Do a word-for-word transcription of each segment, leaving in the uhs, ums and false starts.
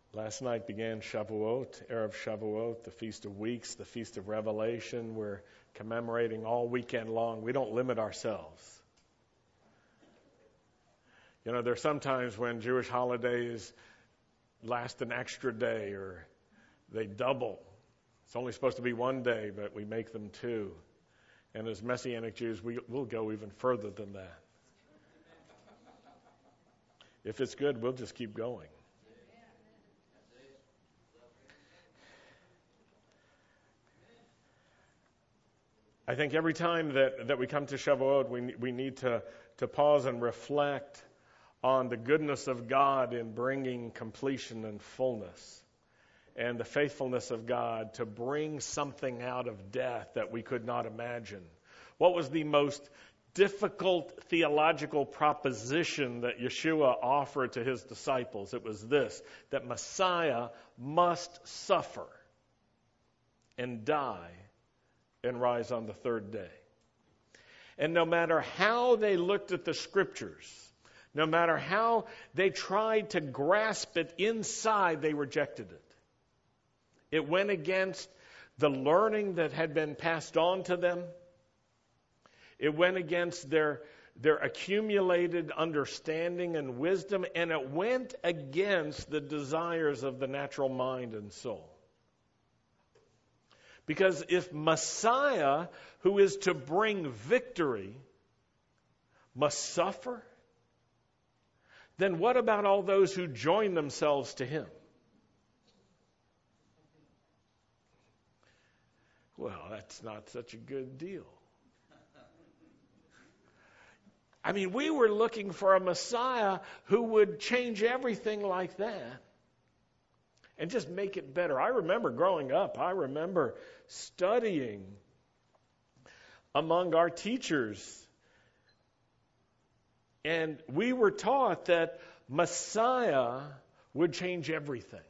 Last night began Shavuot, Erev Shavuot, the Feast of Weeks, the Feast of Revelation. We're commemorating all weekend long. We don't limit ourselves. You know, there's sometimes when Jewish holidays last an extra day or they double. It's only supposed to be one day, but we make them two. And as Messianic Jews, we, we'll go even further than that. If it's good, we'll just keep going. I think every time that, that we come to Shavuot, we, we need to, to pause and reflect on the goodness of God in bringing completion and fullness, and the faithfulness of God to bring something out of death that we could not imagine. What was the most difficult theological proposition that Yeshua offered to his disciples? It was this, that Messiah must suffer and die and rise on the third day. And no matter how they looked at the Scriptures, no matter how they tried to grasp it inside, they rejected it. It went against the learning that had been passed on to them. It went against their, their accumulated understanding and wisdom, and it went against the desires of the natural mind and soul. Because if Messiah, who is to bring victory, must suffer, then what about all those who join themselves to him? Well, that's not such a good deal. I mean, we were looking for a Messiah who would change everything like that and just make it better. I remember growing up, I remember studying among our teachers, and we were taught that Messiah would change everything.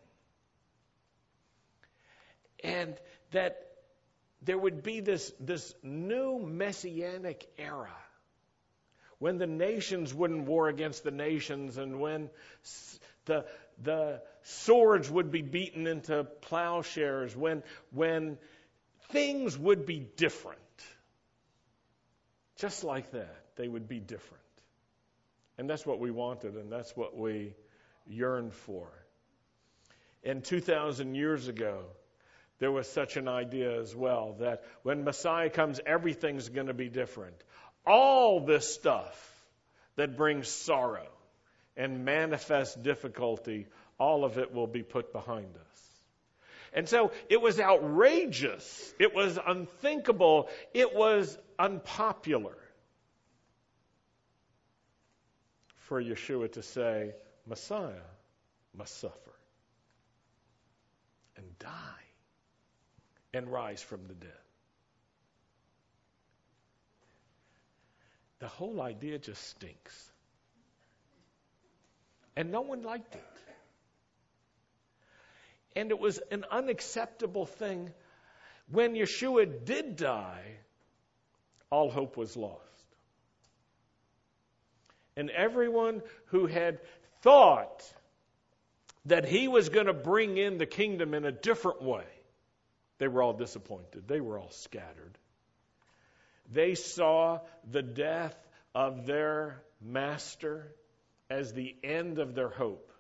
And that there would be this, this new messianic era when the nations wouldn't war against the nations, and when the the swords would be beaten into plowshares, when when things would be different. Just like that, they would be different. And that's what we wanted, and that's what we yearned for. And two thousand years ago, there was such an idea as well, that when Messiah comes, everything's going to be different. All this stuff that brings sorrow and manifests difficulty, all of it will be put behind us. And so it was outrageous. It was unthinkable. It was unpopular for Yeshua to say, Messiah must suffer and die and rise from the dead. The whole idea just stinks. And no one liked it. And it was an unacceptable thing. When Yeshua did die, all hope was lost. And everyone who had thought that he was going to bring in the kingdom in a different way, they were all disappointed. They were all scattered. They saw the death of their master as the end of their hope.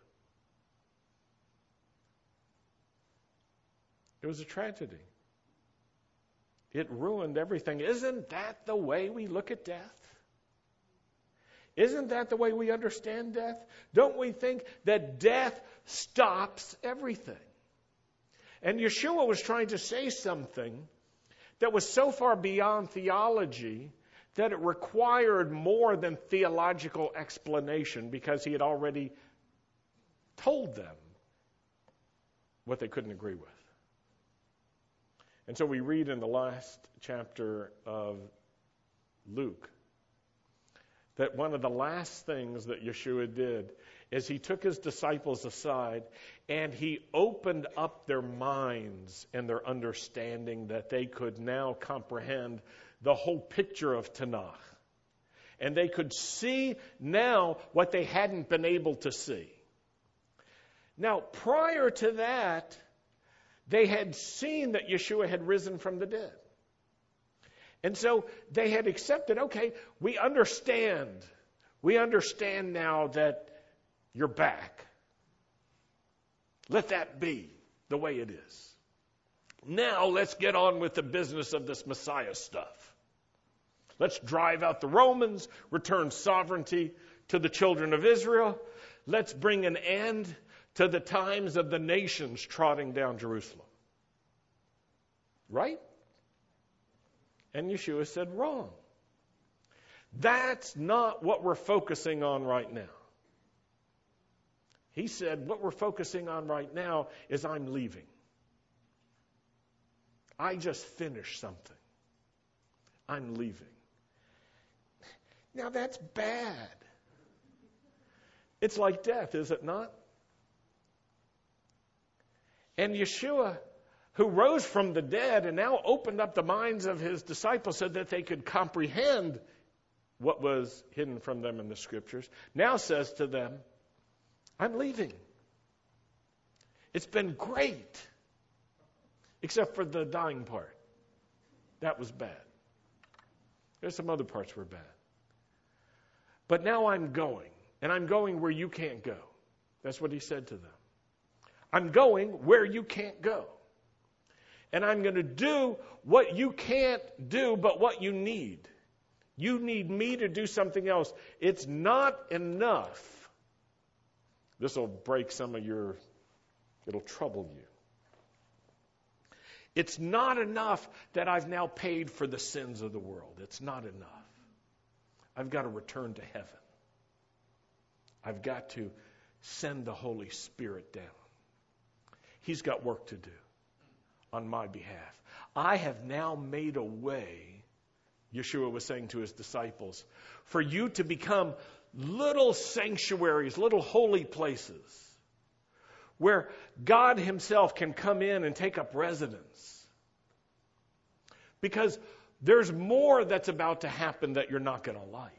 It was a tragedy. It ruined everything. Isn't that the way we look at death? Isn't that the way we understand death? Don't we think that death stops everything? And Yeshua was trying to say something that was so far beyond theology that it required more than theological explanation, because he had already told them what they couldn't agree with. And so we read in the last chapter of Luke that one of the last things that Yeshua did is he took his disciples aside and he opened up their minds and their understanding, that they could now comprehend the whole picture of Tanakh. And they could see now what they hadn't been able to see. Now, prior to that, they had seen that Yeshua had risen from the dead. And so they had accepted, okay, we understand. We understand now that you're back. Let that be the way it is. Now let's get on with the business of this Messiah stuff. Let's drive out the Romans, return sovereignty to the children of Israel. Let's bring an end to the times of the nations trotting down Jerusalem. Right? And Yeshua said, wrong. That's not what we're focusing on right now. He said, what we're focusing on right now is I'm leaving. I just finished something. I'm leaving. Now that's bad. It's like death, is it not? And Yeshua, who rose from the dead and now opened up the minds of his disciples so that they could comprehend what was hidden from them in the Scriptures, now says to them, I'm leaving. It's been great, except for the dying part. That was bad. There's some other parts were bad. But now I'm going, and I'm going where you can't go. That's what he said to them. I'm going where you can't go. And I'm going to do what you can't do, but what you need. You need me to do something else. It's not enough. This will break some of your, it'll trouble you. It's not enough that I've now paid for the sins of the world. It's not enough. I've got to return to heaven. I've got to send the Holy Spirit down. He's got work to do on my behalf. I have now made a way, Yeshua was saying to his disciples, for you to become little sanctuaries, little holy places, where God himself can come in and take up residence. Because there's more that's about to happen that you're not going to like.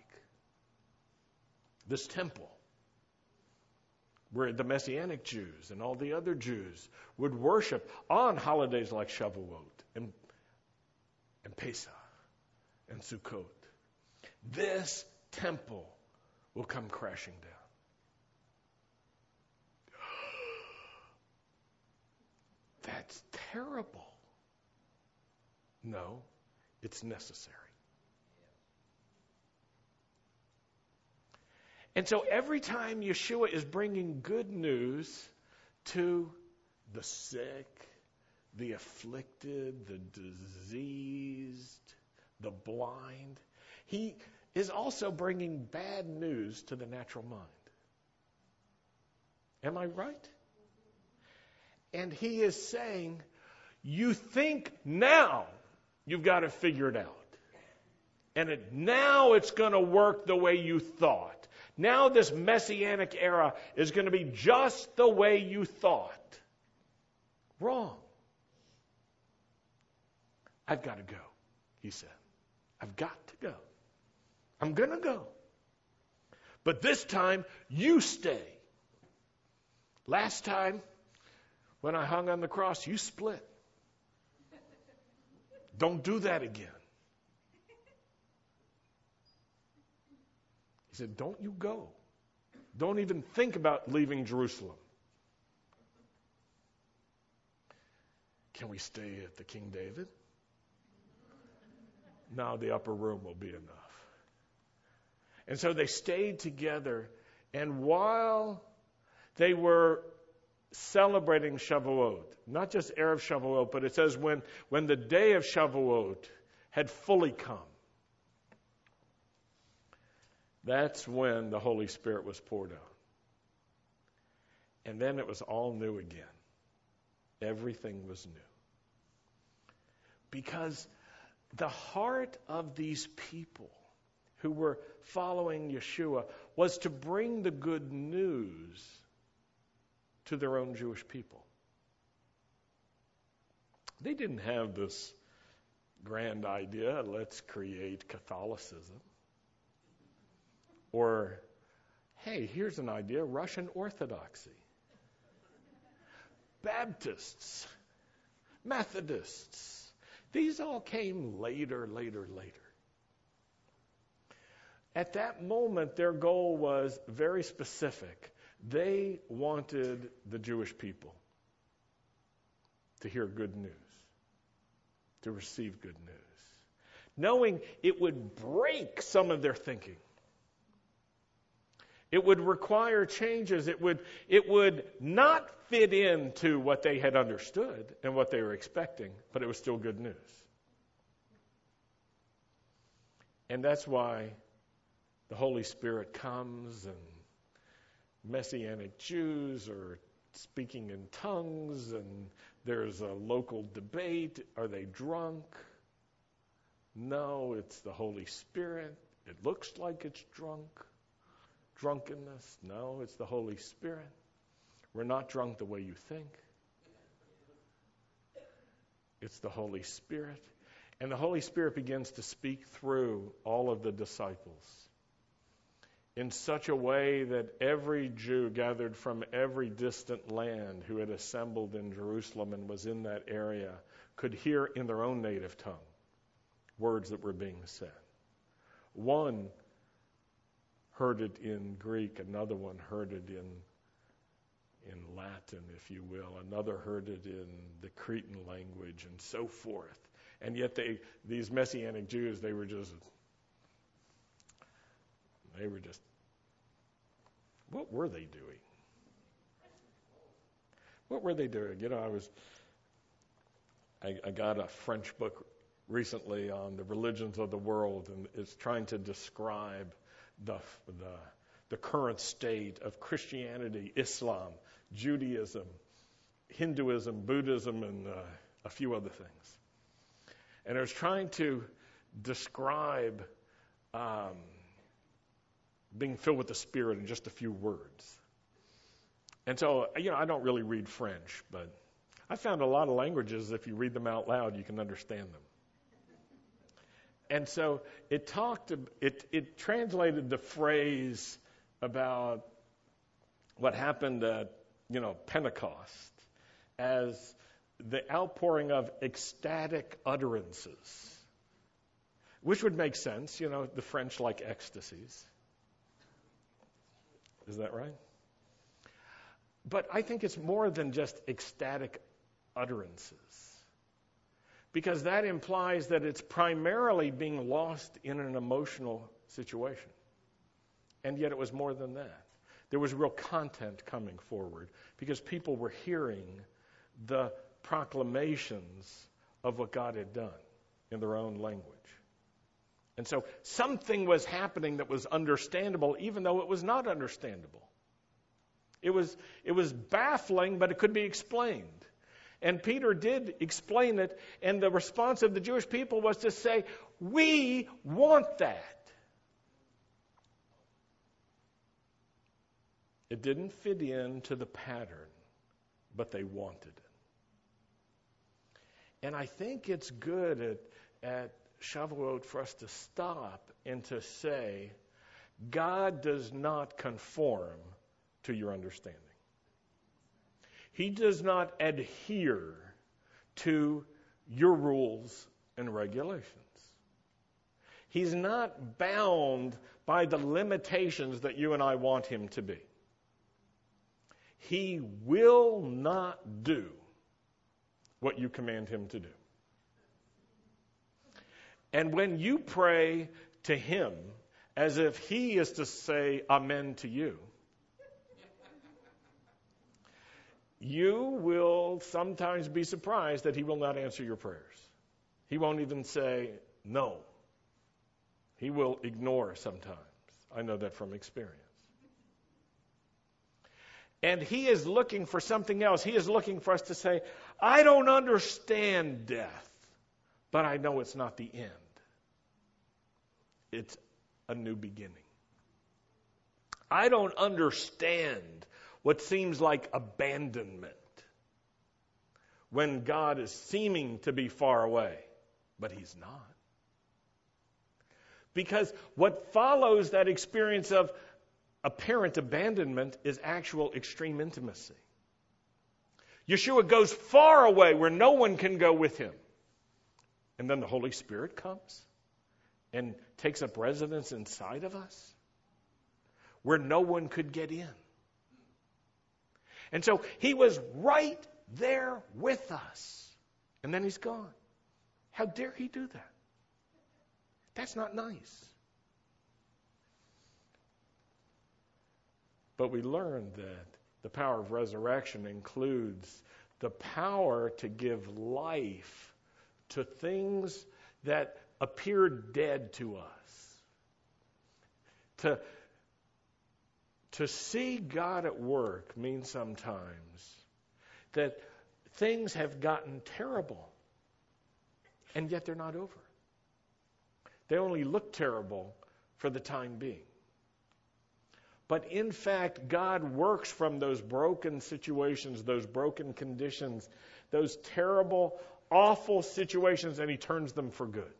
This temple, where the Messianic Jews and all the other Jews would worship on holidays like Shavuot and, and Pesach and Sukkot. This temple will come crashing down. That's terrible. No, it's necessary. And so every time Yeshua is bringing good news to the sick, the afflicted, the diseased, the blind, he is also bringing bad news to the natural mind. Am I right? And he is saying, you think now you've got to figure it out. And it, now it's going to work the way you thought. Now this Messianic era is going to be just the way you thought. Wrong. I've got to go, he said. I've got to go. I'm going to go. But this time, you stay. Last time, when I hung on the cross, you split. Don't do that again. He said, don't you go. Don't even think about leaving Jerusalem. Can we stay at the King David? No, the upper room will be enough. And so they stayed together, and while they were celebrating Shavuot, not just Erev Shavuot, but it says when, when the day of Shavuot had fully come, that's when the Holy Spirit was poured out. And then it was all new again. Everything was new. Because the heart of these people who were following Yeshua was to bring the good news to their own Jewish people. They didn't have this grand idea, let's create Catholicism. Or, hey, here's an idea, Russian Orthodoxy. Baptists, Methodists. These all came later, later, later. At that moment, their goal was very specific. They wanted the Jewish people to hear good news, to receive good news, knowing it would break some of their thinking. It would require changes. It would, it would not fit into what they had understood and what they were expecting, but it was still good news. And that's why the Holy Spirit comes, and Messianic Jews are speaking in tongues, and there's a local debate. Are they drunk? No, it's the Holy Spirit. It looks like it's drunk. Drunkenness. No, it's the Holy Spirit. We're not drunk the way you think. It's the Holy Spirit. And the Holy Spirit begins to speak through all of the disciples in such a way that every Jew gathered from every distant land who had assembled in Jerusalem and was in that area could hear in their own native tongue words that were being said. One heard it in Greek, another one heard it in in Latin, if you will, another heard it in the Cretan language, and so forth. And yet they, these Messianic Jews, they were just, they were just, what were they doing? What were they doing? You know, I was, I, I got a French book recently on the religions of the world, and it's trying to describe the the, the current state of Christianity, Islam, Judaism, Hinduism, Buddhism, and uh, a few other things. And I was trying to describe um, being filled with the Spirit in just a few words. And so, you know, I don't really read French, but I found a lot of languages, if you read them out loud, you can understand them. And so it talked, it, it translated the phrase about what happened at, you know, Pentecost as the outpouring of ecstatic utterances, which would make sense. You know, the French like ecstasies. Is that right? But I think it's more than just ecstatic utterances, because that implies that it's primarily being lost in an emotional situation. And yet it was more than that. There was real content coming forward because people were hearing the proclamations of what God had done in their own language. And so something was happening that was understandable, even though it was not understandable. It was, it was baffling, but it could be explained. And Peter did explain it, and the response of the Jewish people was to say, we want that. It didn't fit into the pattern, but they wanted it. And I think it's good at, at Shavuot for us to stop and to say, God does not conform to your understanding. He does not adhere to your rules and regulations. He's not bound by the limitations that you and I want him to be. He will not do what you command him to do. And when you pray to him as if he is to say amen to you, you will sometimes be surprised that he will not answer your prayers. He won't even say no. He will ignore sometimes. I know that from experience. And he is looking for something else. He is looking for us to say, I don't understand death, but I know it's not the end. It's a new beginning. I don't understand what seems like abandonment when God is seeming to be far away, but he's not. Because what follows that experience of apparent abandonment is actual extreme intimacy. Yeshua goes far away where no one can go with him. And then the Holy Spirit comes and takes up residence inside of us where no one could get in. And so he was right there with us. And then he's gone. How dare he do that? That's not nice. But we learned that the power of resurrection includes the power to give life to things that appeared dead to us. To, to see God at work means sometimes that things have gotten terrible, and yet they're not over. They only look terrible for the time being. But in fact, God works from those broken situations, those broken conditions, those terrible, awful situations, and he turns them for good.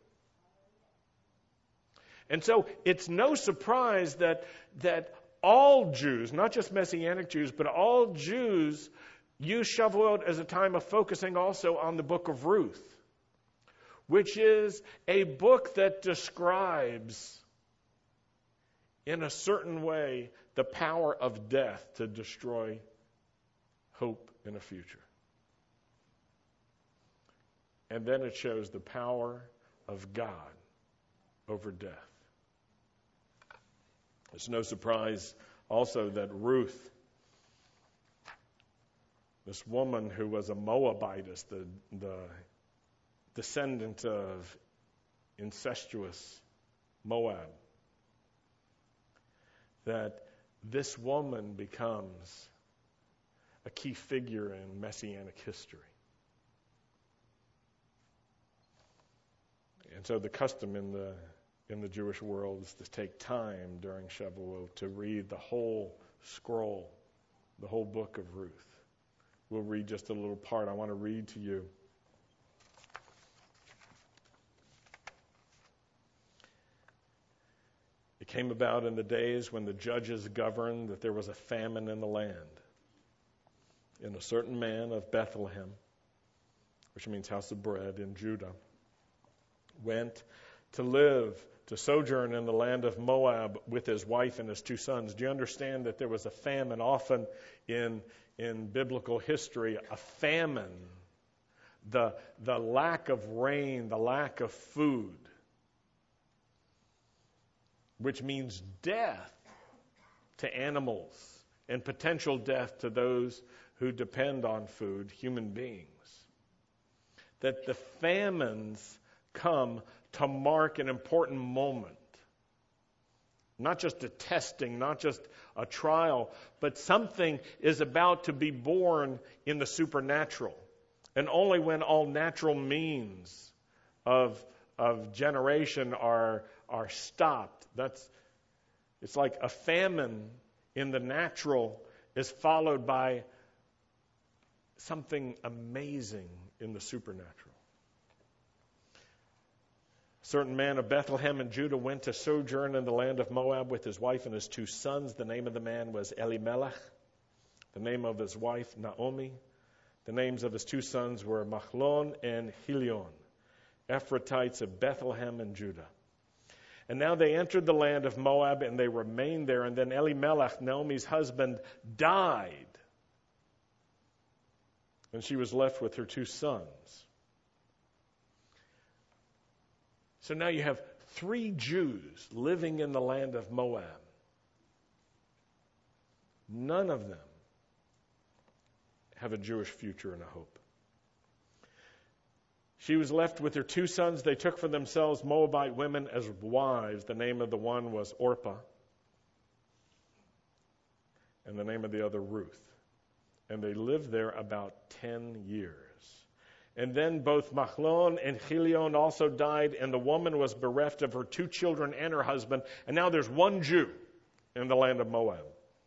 And so it's no surprise that, that all Jews, not just Messianic Jews, but all Jews use Shavuot as a time of focusing also on the book of Ruth, which is a book that describes in a certain way the power of death to destroy hope in a future. And then it shows the power of God over death. It's no surprise also that Ruth, this woman who was a Moabitess, the, the descendant of incestuous Moab, that this woman becomes a key figure in Messianic history. And so the custom in the in the Jewish world is to take time during Shavuot to read the whole scroll, the whole book of Ruth. We'll read just a little part. I want to read to you. It came about in the days when the judges governed that there was a famine in the land. And a certain man of Bethlehem, which means house of bread, in Judah, went to live, to sojourn in the land of Moab with his wife and his two sons. Do you understand that there was a famine? Often in, in biblical history, a famine, the, the lack of rain, the lack of food, which means death to animals and potential death to those who depend on food, human beings. That the famines come to mark an important moment. Not just a testing, not just a trial, but something is about to be born in the supernatural. And only when all natural means of, of generation are, are stopped. That's, it's like a famine in the natural is followed by something amazing in the supernatural. A certain man of Bethlehem in Judah went to sojourn in the land of Moab with his wife and his two sons. The name of the man was Elimelech. The name of his wife, Naomi. The names of his two sons were Machlon and Helion, Ephrathites of Bethlehem and Judah. And now they entered the land of Moab, and they remained there. And then Elimelech, Naomi's husband, died. And she was left with her two sons. So now you have three Jews living in the land of Moab. None of them have a Jewish future and a hope. She was left with her two sons. They took for themselves Moabite women as wives. The name of the one was Orpah, and the name of the other Ruth. And they lived there about ten years. And then both Machlon and Helion also died, and the woman was bereft of her two children and her husband. And now there's one Jew in the land of Moab.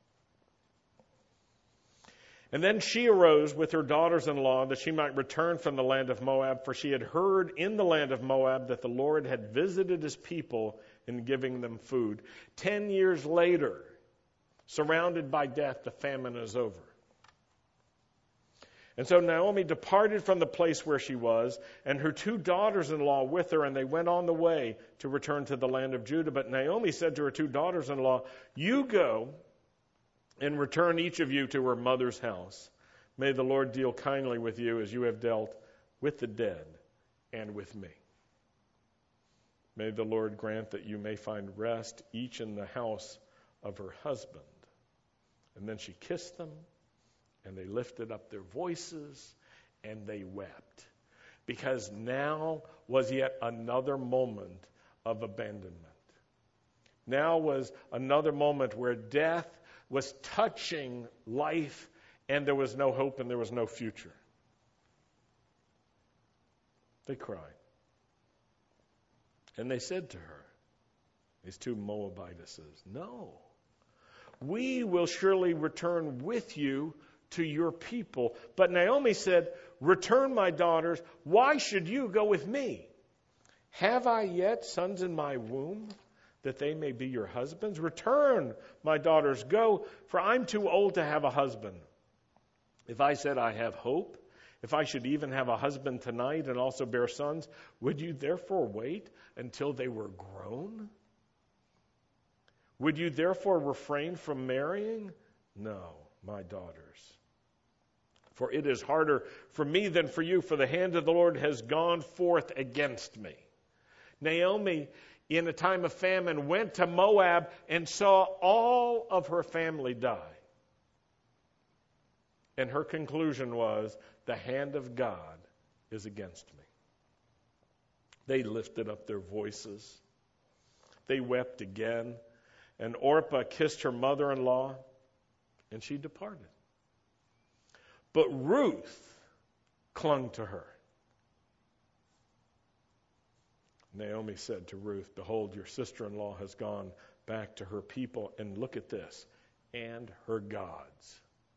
And then she arose with her daughters-in-law that she might return from the land of Moab, for she had heard in the land of Moab that the Lord had visited his people in giving them food. Ten years later, surrounded by death, the famine is over. And so Naomi departed from the place where she was, and her two daughters-in-law with her, and they went on the way to return to the land of Judah. But Naomi said to her two daughters-in-law, "You go and return each of you to her mother's house. May the Lord deal kindly with you as you have dealt with the dead and with me. May the Lord grant that you may find rest, each in the house of her husband." And then she kissed them, and they lifted up their voices, and they wept, because now was yet another moment of abandonment. Now was another moment where death was touching life, and there was no hope and there was no future. They cried. And they said to her, these two Moabitesses, "No, we will surely return with you to your people." But Naomi said, "Return, my daughters. Why should you go with me? Have I yet sons in my womb, that they may be your husbands? Return, my daughters, go, for I'm too old to have a husband. If I said I have hope, if I should even have a husband tonight and also bear sons, would you therefore wait until they were grown? Would you therefore refrain from marrying? No, my daughters. For it is harder for me than for you, for the hand of the Lord has gone forth against me." Naomi, in a time of famine, went to Moab and saw all of her family die. And her conclusion was, the hand of God is against me. They lifted up their voices. They wept again. And Orpah kissed her mother-in-law, and she departed. But Ruth clung to her. Naomi said to Ruth, "Behold, your sister-in-law has gone back to her people, and look at this, and her gods.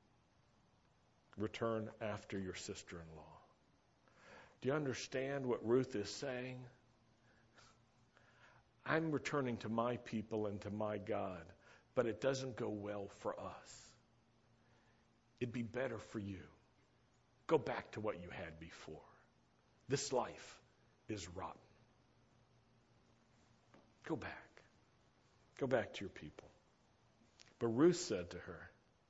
Return after your sister-in-law." Do you understand what Ruth is saying? I'm returning to my people and to my God, but it doesn't go well for us. It'd be better for you. Go back to what you had before. This life is rotten. Go back. Go back to your people. But Ruth said to her,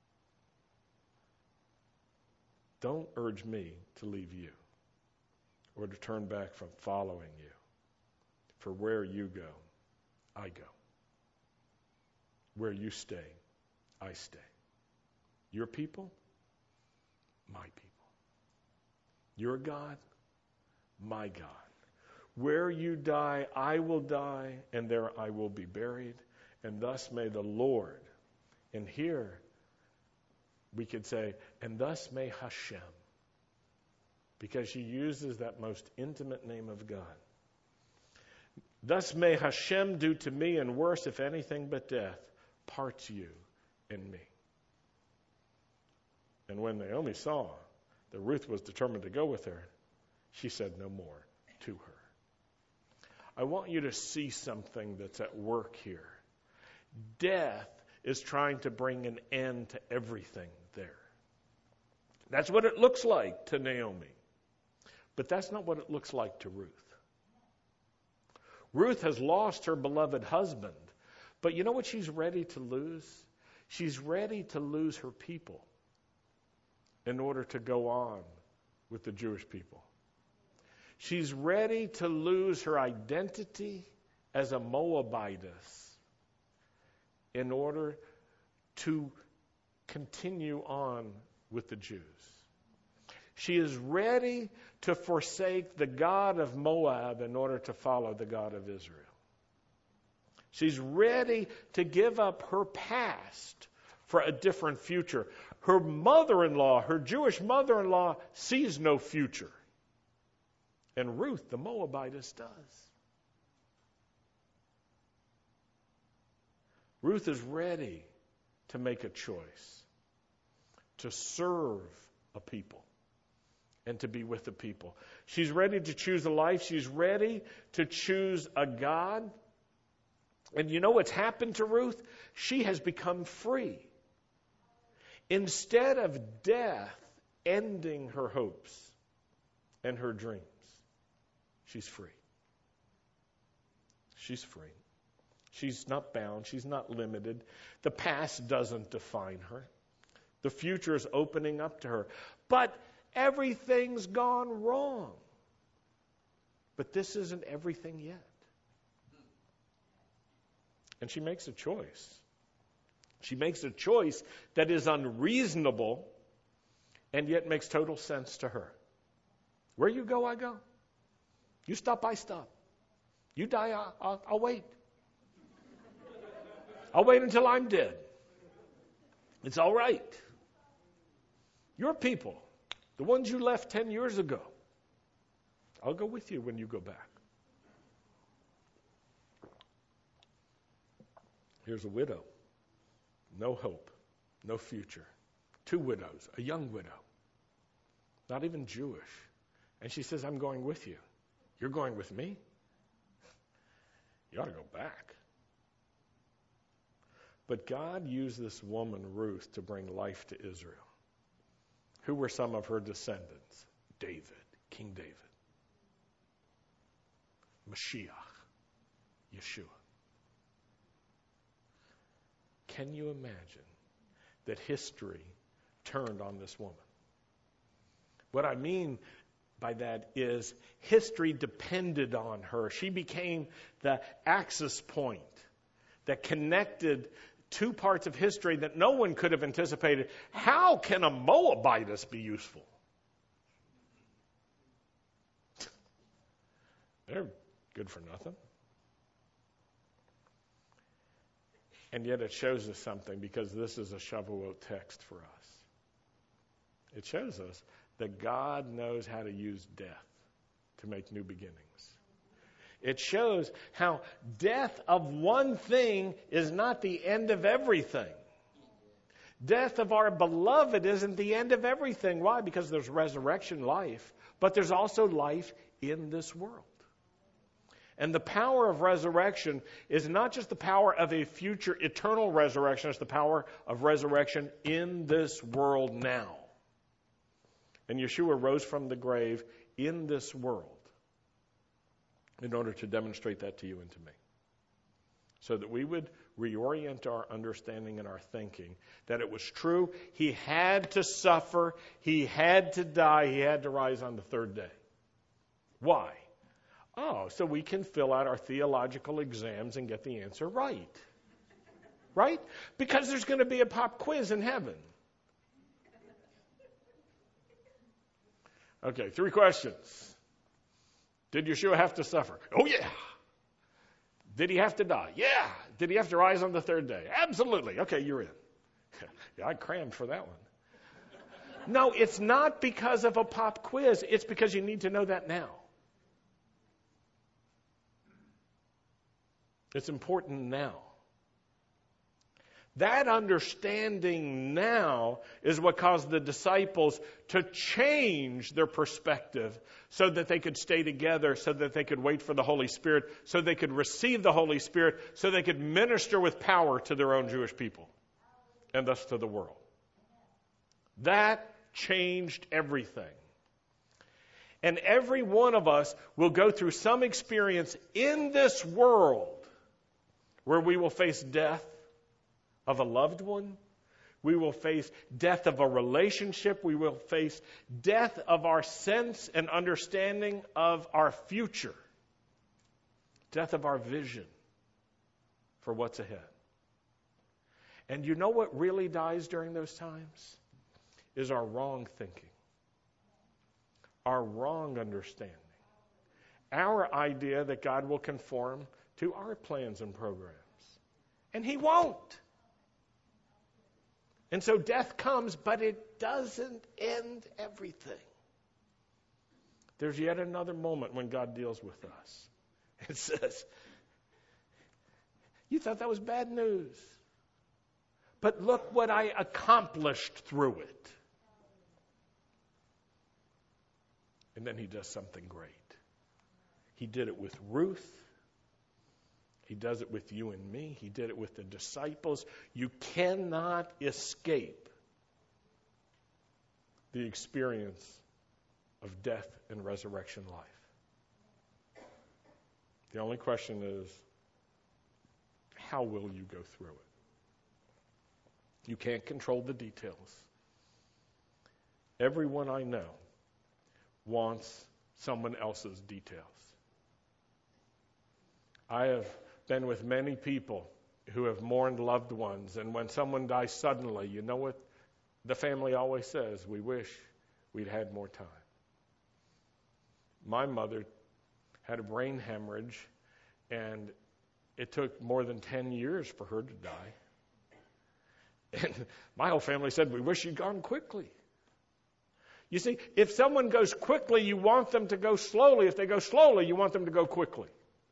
"Don't urge me to leave you or to turn back from following you. For where you go, I go. Where you stay, I stay. Your people, my people. Your God, my God. Where you die, I will die, and there I will be buried. And thus may the Lord," and here we could say, "and thus may Hashem," because she uses that most intimate name of God. "Thus may Hashem do to me, and worse, if anything but death, parts you and me." And when Naomi saw that Ruth was determined to go with her, she said no more to her. I want you to see something that's at work here. Death is trying to bring an end to everything there. That's what it looks like to Naomi. But that's not what it looks like to Ruth. Ruth has lost her beloved husband. But you know what she's ready to lose? She's ready to lose her people in order to go on with the Jewish people. She's ready to lose her identity as a Moabitess in order to continue on with the Jews. She is ready to forsake the God of Moab in order to follow the God of Israel. She's ready to give up her past for a different future. Her mother-in-law, her Jewish mother-in-law, sees no future. And Ruth, the Moabitess, does. Ruth is ready to make a choice, to serve a people, and to be with the people. She's ready to choose a life. She's ready to choose a God. And you know what's happened to Ruth? She has become free. Instead of death ending her hopes and her dreams. She's free. She's free. She's not bound. She's not limited. The past doesn't define her. The future is opening up to her. But everything's gone wrong. But this isn't everything yet. And she makes a choice. She makes a choice that is unreasonable and yet makes total sense to her. Where you go, I go. You stop, I stop. You die, I'll, I'll, I'll wait. I'll wait until I'm dead. It's all right. Your people, the ones you left ten years ago, I'll go with you when you go back. Here's a widow. No hope. No future. Two widows. A young widow. Not even Jewish. And she says, I'm going with you. You're going with me? You ought to go back. But God used this woman, Ruth, to bring life to Israel. Who were some of her descendants? David, King David. Mashiach, Yeshua. Can you imagine that history turned on this woman? What I mean by that is history depended on her. She became the axis point that connected two parts of history that no one could have anticipated. How can a Moabitess be useful? They're good for nothing. And yet it shows us something, because this is a Shavuot text for us. It shows us that God knows how to use death to make new beginnings. It shows how death of one thing is not the end of everything. Death of our beloved isn't the end of everything. Why? Because there's resurrection life, but there's also life in this world. And the power of resurrection is not just the power of a future eternal resurrection, it's the power of resurrection in this world now. And Yeshua rose from the grave in this world in order to demonstrate that to you and to me. So that we would reorient our understanding and our thinking that it was true. He had to suffer. He had to die. He had to rise on the third day. Why? Oh, so we can fill out our theological exams and get the answer right. Right? Because there's going to be a pop quiz in heaven. Okay, three questions. Did Yeshua have to suffer? Oh, yeah. Did he have to die? Yeah. Did he have to rise on the third day? Absolutely. Okay, you're in. Yeah, I crammed for that one. No, it's not because of a pop quiz. It's because you need to know that now. It's important now. That understanding now is what caused the disciples to change their perspective so that they could stay together, so that they could wait for the Holy Spirit, so they could receive the Holy Spirit, so they could minister with power to their own Jewish people and thus to the world. That changed everything. And every one of us will go through some experience in this world where we will face death of a loved one. We will face death of a relationship. We will face death of our sense and understanding of our future. Death of our vision for what's ahead. And you know what really dies during those times? Is our wrong thinking. Our wrong understanding. Our idea that God will conform to our plans and programs. And He won't. And so death comes, but it doesn't end everything. There's yet another moment when God deals with us. It says, you thought that was bad news. But look what I accomplished through it. And then He does something great. He did it with Ruth. He does it with you and me. He did it with the disciples. You cannot escape the experience of death and resurrection life. The only question is, how will you go through it? You can't control the details. Everyone I know wants someone else's details. I have been with many people who have mourned loved ones, and when someone dies suddenly, you know what the family always says? We wish we'd had more time. My mother had a brain hemorrhage, and it took more than ten years for her to die. And my whole family said, we wish you'd gone quickly. You see, if someone goes quickly, you want them to go slowly. If they go slowly, you want them to go quickly.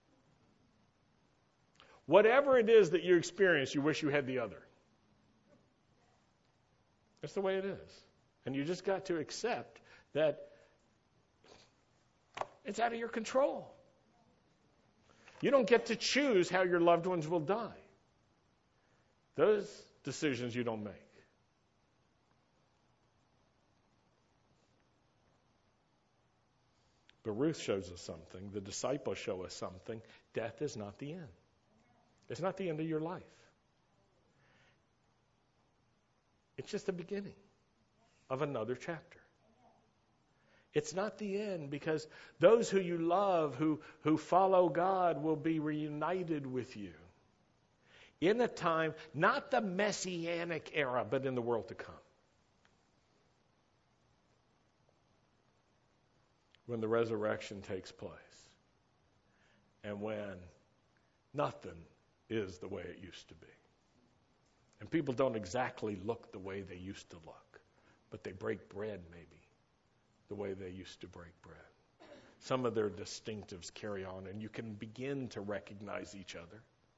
Whatever it is that you experience, you wish you had the other. That's the way it is. And you just got to accept that it's out of your control. You don't get to choose how your loved ones will die. Those decisions you don't make. But Ruth shows us something. The disciples show us something. Death is not the end. It's not the end of your life. It's just the beginning of another chapter. It's not the end, because those who you love, who, who follow God, will be reunited with you in a time, not the Messianic era, but in the world to come. When the resurrection takes place, and when nothing is the way it used to be. And people don't exactly look the way they used to look, but they break bread maybe the way they used to break bread. Some of their distinctives carry on, and you can begin to recognize each other.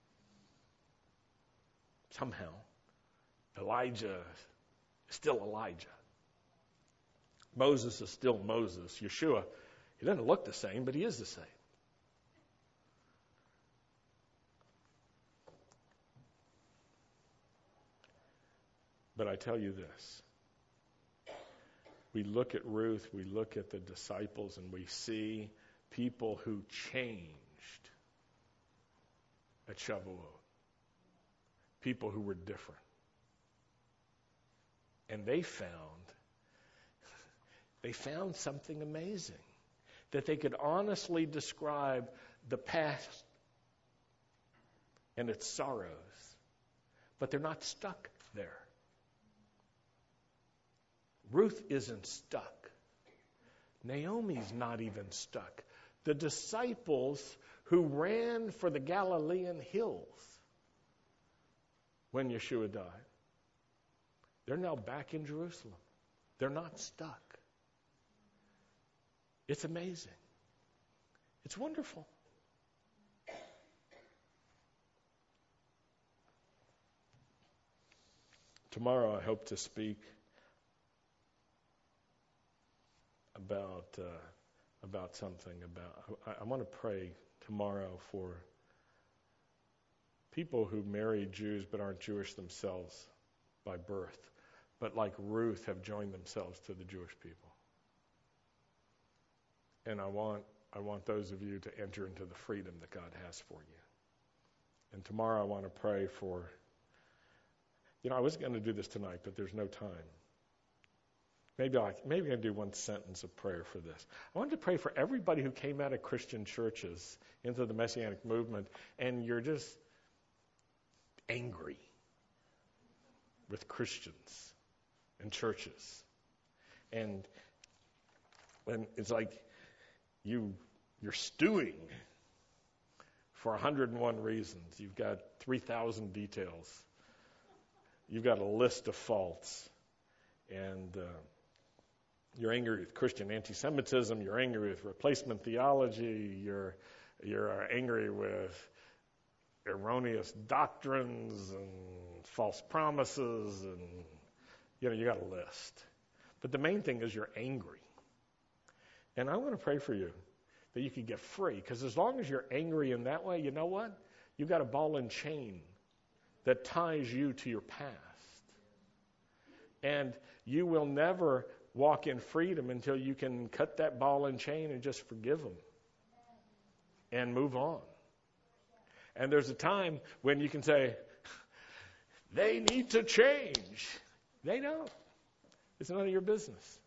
Somehow, Elijah is still Elijah. Moses is still Moses. Yeshua, he doesn't look the same, but he is the same. But I tell you this. We look at Ruth, we look at the disciples, and we see people who changed at Shavuot. People who were different. And they found, they found something amazing. That they could honestly describe the past and its sorrows. But they're not stuck there. Ruth isn't stuck. Naomi's not even stuck. The disciples who ran for the Galilean hills when Yeshua died, they're now back in Jerusalem. They're not stuck. It's amazing. It's wonderful. Tomorrow I hope to speak about uh, about something about. I, I want to pray tomorrow for people who marry Jews but aren't Jewish themselves by birth, but like Ruth have joined themselves to the Jewish people. And I want I want those of you to enter into the freedom that God has for you. And tomorrow I want to pray for. You know, I was going to do this tonight, but there's no time. Maybe I maybe I can do one sentence of prayer for this. I wanted to pray for everybody who came out of Christian churches into the Messianic movement, and you're just angry with Christians and churches. And when it's like you you're stewing for one hundred one reasons. You've got three thousand details. You've got a list of faults. And uh, you're angry with Christian anti-Semitism. You're angry with replacement theology. You're you're angry with erroneous doctrines and false promises, and you know you got a list. But the main thing is you're angry. And I want to pray for you that you can get free, because as long as you're angry in that way, you know what? You've got a ball and chain that ties you to your past. And you will never walk in freedom until you can cut that ball and chain and just forgive them and move on. And there's a time when you can say, they need to change. They don't. It's none of your business.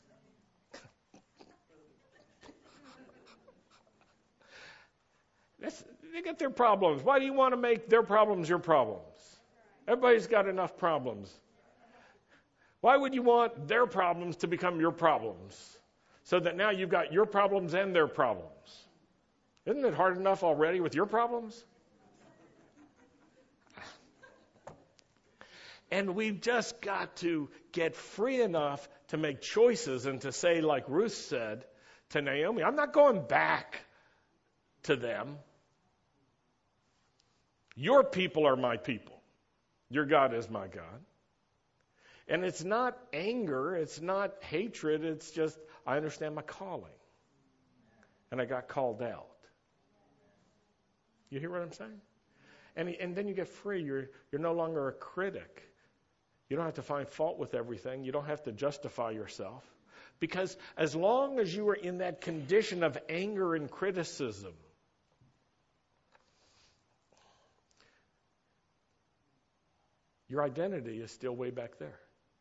That's, they got their problems. Why do you want to make their problems your problems? Everybody's got enough problems. Why would you want their problems to become your problems? So that now you've got your problems and their problems. Isn't it hard enough already with your problems? And we've just got to get free enough to make choices and to say, like Ruth said to Naomi, I'm not going back to them. Your people are my people. Your God is my God. And it's not anger, it's not hatred, it's just, I understand my calling. And I got called out. You hear what I'm saying? And, and then you get free. You're, you're no longer a critic. You don't have to find fault with everything. You don't have to justify yourself. Because as long as you are in that condition of anger and criticism, your identity is still way back there.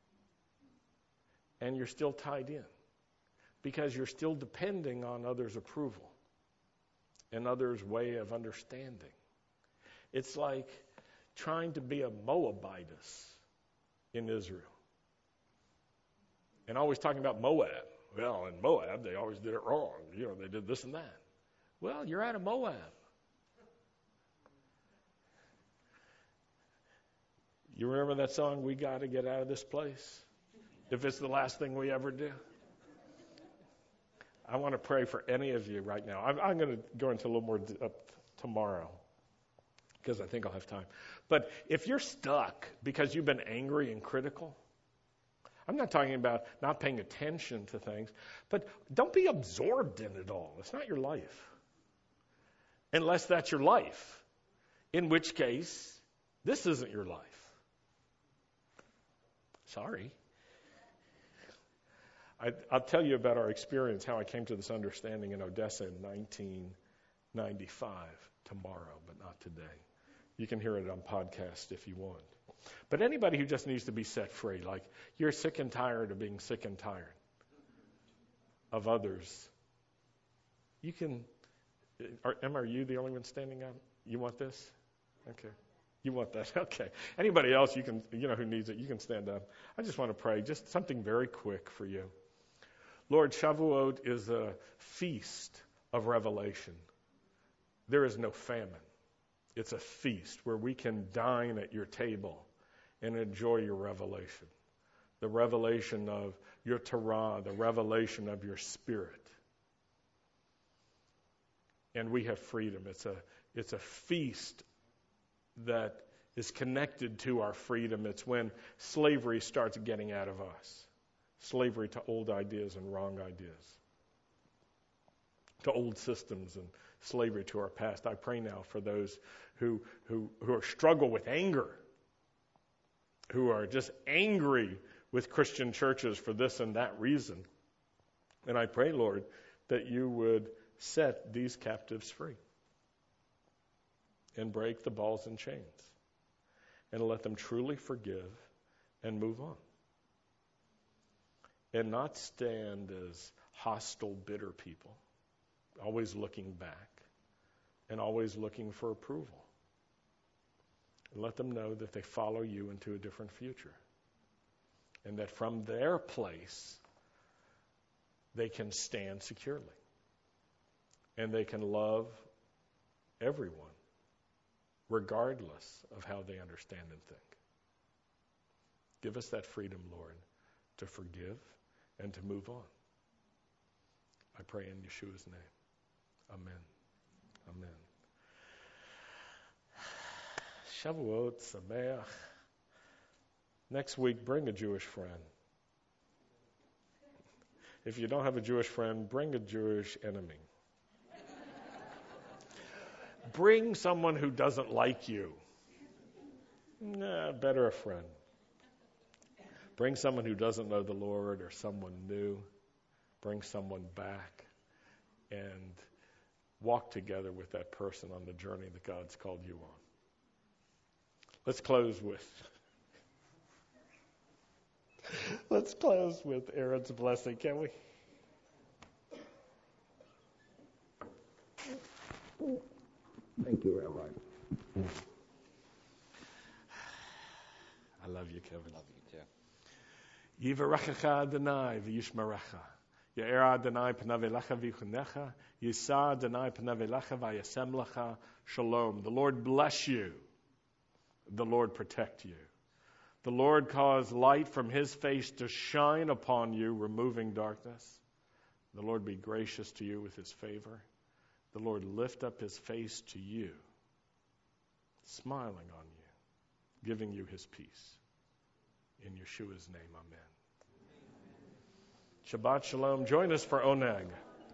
And you're still tied in. Because you're still depending on others' approval and others' way of understanding. It's like trying to be a Moabitess in Israel. And always talking about Moab. Well, in Moab, they always did it wrong. You know, they did this and that. Well, you're out of Moab. You remember that song, We Got to Get Out of This Place? If it's the last thing we ever do. I want to pray for any of you right now. I'm, I'm going to go into a little more d- up tomorrow because I think I'll have time. But if you're stuck because you've been angry and critical, I'm not talking about not paying attention to things, but don't be absorbed in it all. It's not your life. Unless that's your life, in which case, this isn't your life. Sorry. I, I'll tell you about our experience, how I came to this understanding in Odessa in nineteen ninety-five, tomorrow, but not today. You can hear it on podcast if you want. But anybody who just needs to be set free, like you're sick and tired of being sick and tired of others, you can, are, Emma, are you the only one standing up? You want this? Okay. You want that? Okay. Anybody else, you can, you know, who needs it, you can stand up. I just want to pray, just something very quick for you. Lord, Shavuot is a feast of revelation. There is no famine. It's a feast where we can dine at your table and enjoy your revelation. The revelation of your Torah, the revelation of your Spirit. And we have freedom. It's a, it's a feast that is connected to our freedom. It's when slavery starts getting out of us. Slavery to old ideas and wrong ideas. To old systems and slavery to our past. I pray now for those who who who are struggle with anger, who are just angry with Christian churches for this and that reason. And I pray, Lord, that you would set these captives free and break the balls and chains and let them truly forgive and move on. And not stand as hostile, bitter people, always looking back and always looking for approval. And let them know that they follow you into a different future. And that from their place, they can stand securely. And they can love everyone, regardless of how they understand and think. Give us that freedom, Lord, to forgive and to move on. I pray in Yeshua's name. Amen. Amen. Shavuot, Sameach. Next week, bring a Jewish friend. If you don't have a Jewish friend, bring a Jewish enemy. Bring someone who doesn't like you. Nah, better a friend. Bring someone who doesn't know the Lord or someone new. Bring someone back and walk together with that person on the journey that God's called you on. Let's close with Let's close with Aaron's blessing, can we? Thank you, Rabbi. I love you, Kevin. Love you too. Yivarechecha Adonai v'yishmerecha. Ye'er Adonai panav elecha v'yichunecha. Yisa Adonai panav elecha v'yasem lecha. Shalom. The Lord bless you. The Lord protect you. The Lord cause light from his face to shine upon you, removing darkness. The Lord be gracious to you with his favor. The Lord lift up his face to you, smiling on you, giving you his peace. In Yeshua's name, amen. Shabbat shalom. Join us for Oneg.